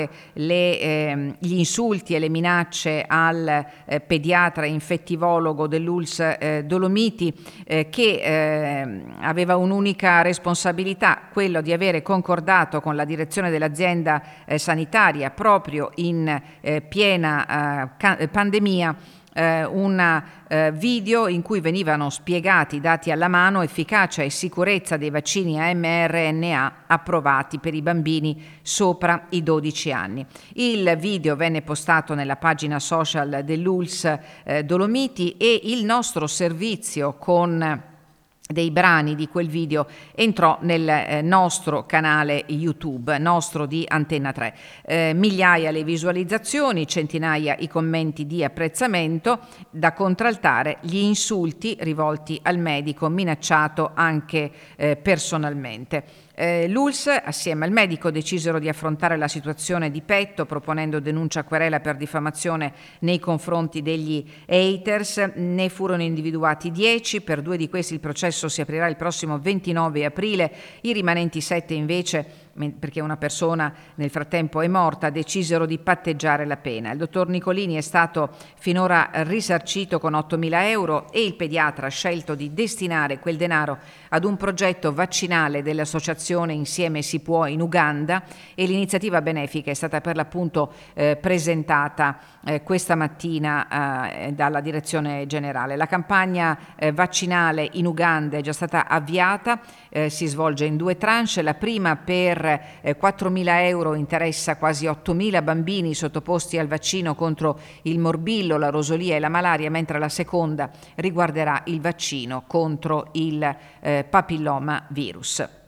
gli insulti e le minacce al pediatra infettivologo dell'ULSS Dolomiti, che aveva un'unica responsabilità, quello di avere concordato con la direzione dell'azienda sanitaria proprio in piena pandemia un video in cui venivano spiegati, dati alla mano, efficacia e sicurezza dei vaccini a mRNA approvati per i bambini sopra i 12 anni. Il video venne postato nella pagina social dell'ULSS Dolomiti e il nostro servizio con dei brani di quel video entrò nel nostro canale YouTube, nostro di Antenna 3. Migliaia le visualizzazioni, centinaia i commenti di apprezzamento, da contraltare gli insulti rivolti al medico, minacciato anche personalmente. L'ULSS assieme al medico decisero di affrontare la situazione di petto, proponendo denuncia a querela per diffamazione nei confronti degli haters. Ne furono individuati 10, per 2 di questi il processo si aprirà il prossimo 29 aprile, i rimanenti 7 invece, perché una persona nel frattempo è morta, decisero di patteggiare la pena. Il dottor Nicolini è stato finora risarcito con 8.000 euro e il pediatra ha scelto di destinare quel denaro ad un progetto vaccinale dell'associazione Insieme si può in Uganda, e l'iniziativa benefica è stata per l'appunto presentata questa mattina dalla direzione generale. La campagna vaccinale in Uganda è già stata avviata, si svolge in 2 tranche. La prima per 4.000 euro interessa quasi 8.000 bambini sottoposti al vaccino contro il morbillo, la rosolia e la malaria, mentre la seconda riguarderà il vaccino contro il papilloma virus.